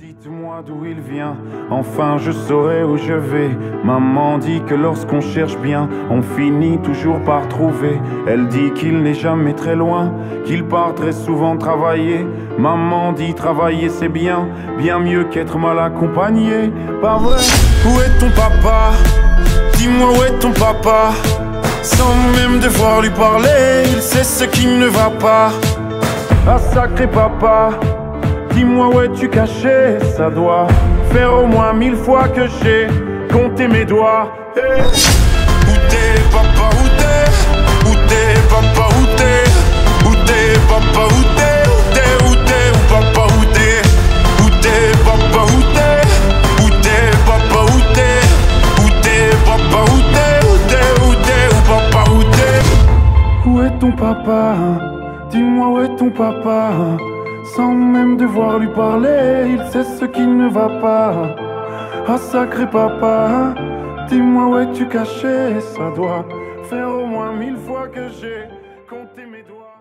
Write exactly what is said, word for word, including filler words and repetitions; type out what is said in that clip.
Dites-moi d'où il vient, enfin je saurai où je vais. Maman dit que lorsqu'on cherche bien, on finit toujours par trouver. Elle dit qu'il n'est jamais très loin, qu'il part très souvent travailler. Maman dit travailler c'est bien, bien mieux qu'être mal accompagné. Pas vrai? Où est ton papa? Dis-moi où est ton papa? Sans même devoir lui parler, il sait ce qui ne va pas. Ah sacré papa, dis-moi où es-tu caché? Ça doit faire au moins mille fois que j'ai compté mes doigts. Hey. Où t'es papa, où t'es? Où t'es papa, où t'es? Où t'es papa, où t'es? Où t'es, où t'es, où papa, où t'es? Où t'es papa, où t'es? Où t'es papa, où t'es? Où t'es papa, où t'es? Où t'es, où t'es, où papa, où t'es? Où est ton papa? Dis-moi où est ton papa? Sans même devoir lui parler, il sait ce qui ne va pas. Ah sacré papa, dis-moi où es-tu caché? Ça doit faire au moins mille fois que j'ai compté mes doigts.